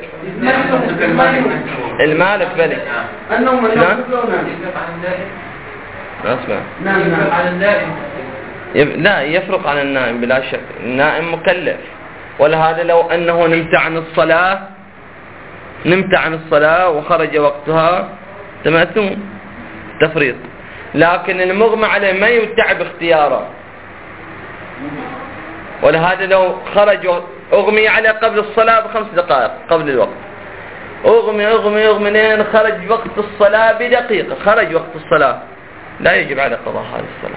المالك بلي أنهم أسمع نعم نعم لا يفرق عن النائم بلا شك. النائم مكلف، ولهذا لو أنه نمت عن الصلاة نمت عن الصلاة وخرج وقتها تمأثم تفريط. لكن المغمى عليه ما يمتع باختياره، ولهذا لو خرج أغمي عليه قبل الصلاة بخمس دقائق قبل الوقت أغمي أغمي أغمي لين خرج وقت الصلاة بدقيقة خرج وقت الصلاة لا يجب على قضاء هذه الصلاة،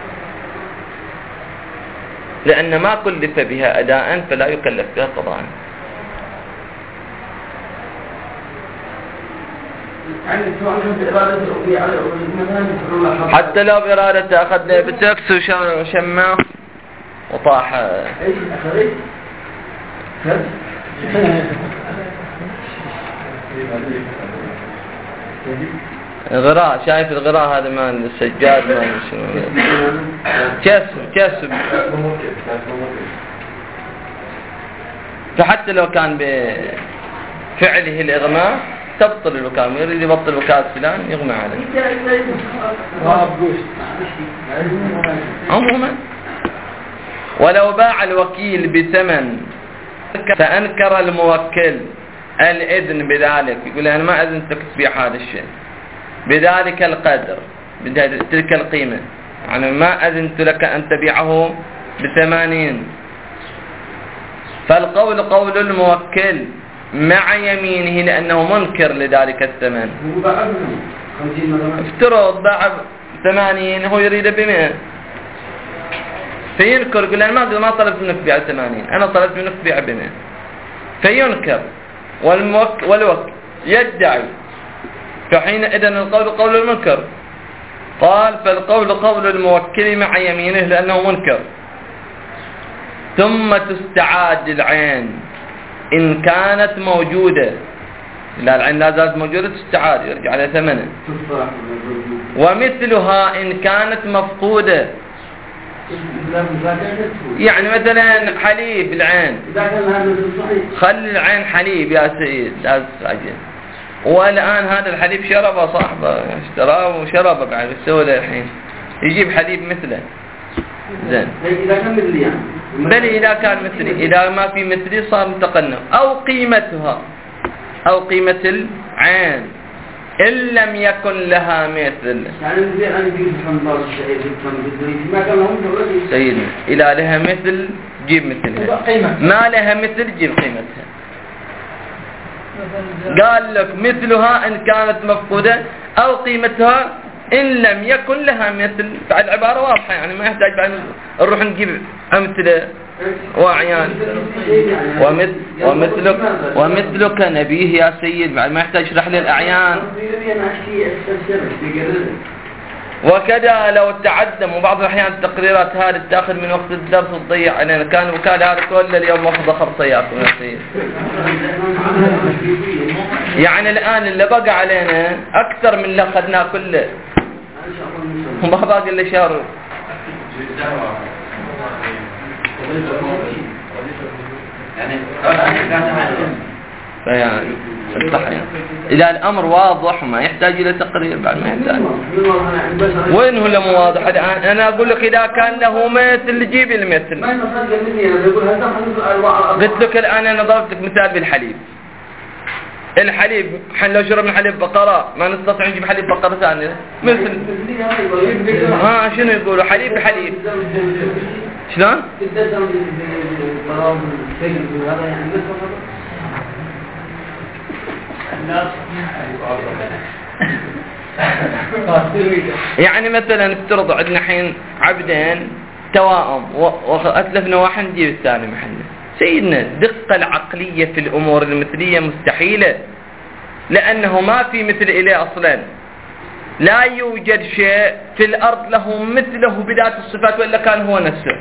لأن ما كلف بها أداء فلا يكلف بها قضاء. حتى لو بإرادته أخذ له بتكس وشمه وطاح غراء. شايف الغراء هذا مال السجاد مال شنو كسب كسب. فحتى لو كان بفعله الإغماء تبطل الوكالة. يريد يبطل وكالة فلان يغمى عليه. عموما ولو باع الوكيل بثمن فأنكر الموكل الإذن بذلك، يقول أنا ما أذنتك تبيع هذا الشيء بذلك القدر بتلك القيمة، يعني ما أذنت لك أن تبيعه بثمانين، فالقول قول الموكل مع يمينه لأنه منكر لذلك الثمن. افترض باع ثمانين هو يريد بمئة فينكر، يقول أنا ما طلبت منك تبيع ثمانين، أنا طلبت منك تبيع بمئة، فينكر والموك والوكل يدعي، فحينئذ القول قول المنكر. قال فالقول قول الموكل مع يمينه لأنه منكر. ثم تستعاد العين إن كانت موجودة، لا العين لا زالت موجودة تستعاد يرجع على ثمنه، ومثلها إن كانت مفقودة، يعني مثلا حليب العين، خلي العين حليب يا سيد لا تستعجل، والآن هذا الحليب شربه صاحبه اشتراه وشربه بعد يسوي له الحين يجيب حليب مثله زين. إذا كان مثلي يعني بل إذا كان مثلي، إذا ما في مثلي صار متقنع. أو قيمتها، أو قيمة العين إن لم يكن لها مثل. سيدنا إذا لها مثل جيب مثلها، ما لها مثل جيب قيمتها. قال لك مثلها إن كانت مفقودة أو قيمتها إن لم يكن لها مثل، بعد عبارة واضحة يعني ما يحتاج بعد نروح نجيب أمثلة وأعيان. ومثل ومثلك ومثلك نبيه يا سيد، بعد ما يحتاج يشرح لي الأعيان. وكذا لو تعدم، وبعض الأحيان التقريرات هذه تأخذ من وقت الدرس وتضيع علينا، كان وكالة هذا كل اليوم أخذ خرطياتكم يا سيد. يعني الآن اللي بقى علينا أكثر من اللي أخذناه كله، وما باقي إلا شهر. يعني الصحيح إذا الأمر واضح ما يحتاج إلى تقرير، بعد ما يحتاج. وين هو لم واضح الآن؟ أنا أقول لك إذا كان له مثل جيب المثل. قلت لك الآن أنا ضربت لك مثال بالحليب. الحليب حين لو شربنا حليب بقرة ما نستطيع نجيب حليب بقرة ثانية مثل ها شنو يقولوا حليب بحليب شلون؟ يعني مثلا افترض عندنا حين عبدين توائم وأتلفنا واحد نجيب الثاني محله. سيدنا الدقة العقلية في الأمور المثلية مستحيلة، لأنه ما في مثل إليه أصلا، لا يوجد شيء في الأرض له مثله بذات الصفات وإلا كان هو نفسه.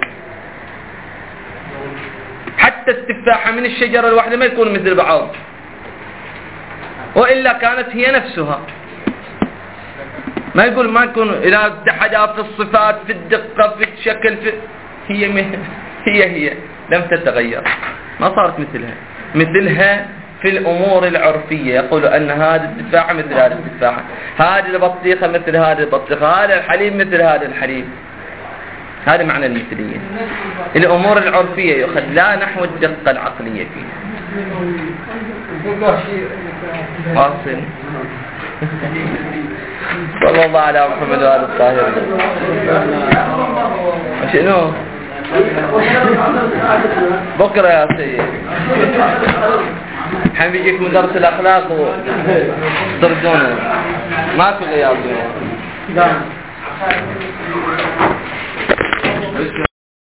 حتى التفاحة من الشجرة الواحدة ما يكون مثل بعض، وإلا كانت هي نفسها. ما يقول ما يكون إذا اتحدا في الصفات في الدقة في الشكل في هي هي هي لم تتغير، ما صارت مثلها. مثلها في الأمور العرفية، يقول أن هذه التفاحة مثل هذه التفاحة، هذه البطيخة مثل هذه البطيخة، هذا الحليب مثل هذا الحليب. هذا معنى المثلية. الأمور العرفية يؤخذ لا نحو الدقة العقلية فيها. واصل. صلى الله على محمد وآله الطاهرين. شنو؟ بكرة يا سيد حين بيجيك مدرس الأخلاق وتردونه ما في غياب.